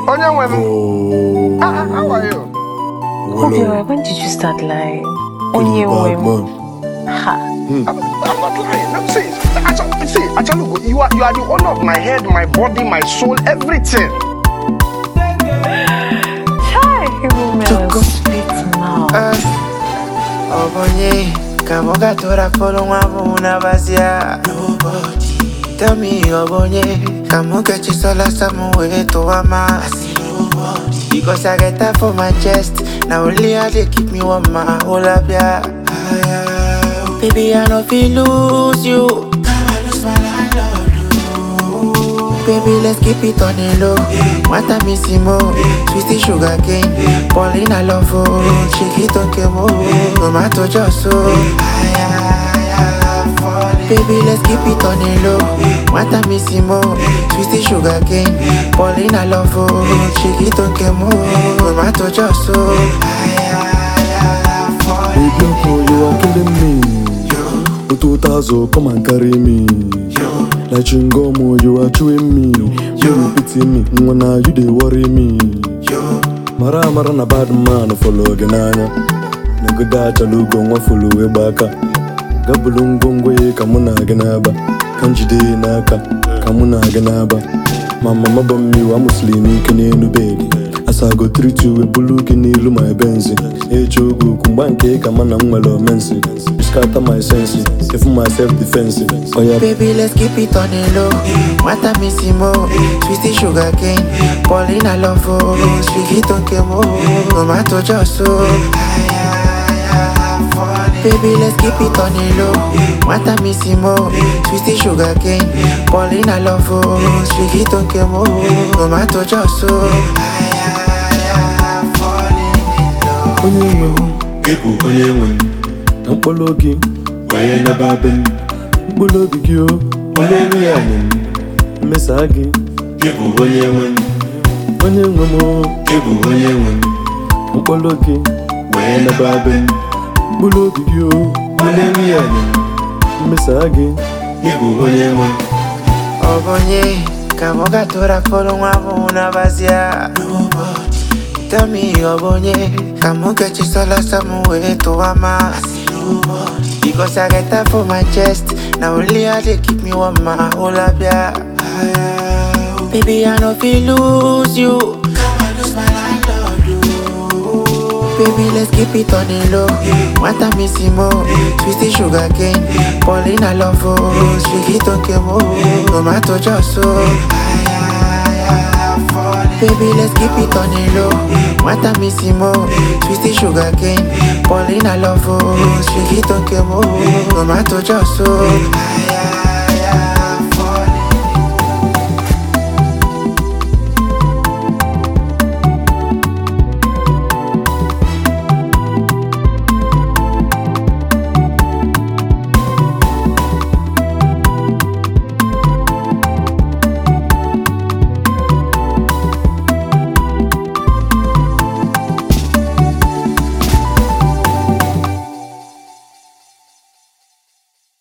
How are you? Obio, when did you start lying? I'm not lying. No, see, Achalugo, you are the owner of my head, my body, my soul, everything. Chai, sweet mouth. Obonye, kamoga tora polo una vazia. Nobody. Tell me, Obonye, kamoga chisola samuwe to ama. Because I get that for my chest. Now only I they keep me warm my whole life, yeah. Baby, I don't feel lose you. I lose my landlord. Baby, let's keep it on the low. What I miss him more. Twisty sugar cane. Pauline, I love her. She get on kemo. Tomato just so. Baby, let's keep it on the low. What I miss him more. Twisty sugar cane. Pauline, I love her. She get on kemo. Tomato just so. Baby, you are killing me. 2000, come and carry me. Like Chingomo, you are chewing me. You pity me, now you they worry me. Mara na bad man follow genanya. Naguda chalugo nwa follow we baka. Gabulungongwe kamuna genaba. Kanjide naka kamuna genaba. Mama mabami wa muslimi kene nubedi. As I go treat you with blue kinilu my benzi. Echogu kumbanke kamana mwelo mensi. You scatter my senses, if my self-defensive. Oh yeah. Baby, let's keep it on the low. What I miss him more. Twisty sugar cane. Pauline, I love her. She hit on kemo. Tomato just so. Baby, let's keep it on the low. What I miss him more. Twisty sugar cane. Pauline, I love her. She hit on kemo. Tomato just so. Onye nwe ebu onye nwe na mkpụrụ oge onye na-ababe mkpụrụ obi gị onye nwe ya nye mmesa gị ebu onye nwe m ebu onye nwe mkpụrụ oge onye na-ababe mkpụrụ obi gị onye nwe ya nye mmesa gị ebu onye nwe Obonye, kamoga tora polo una vazia. Tell me, Obonye, kamoga chisola samuwe to ama. Because I get that for my chest. Now only I they keep me warm my whole life, yeah. Baby, I don't feel lose you. I lose my landlord. Baby, let's keep it on the low. What I miss him more. Twisty sugar cane. Pauline, I love her. She hit on kemo. Tomato just so. Baby, let's keep it on the low. What I miss him more. Twisty sugar cane. Pauline, I love her. She hit on kemo. Tomato just so.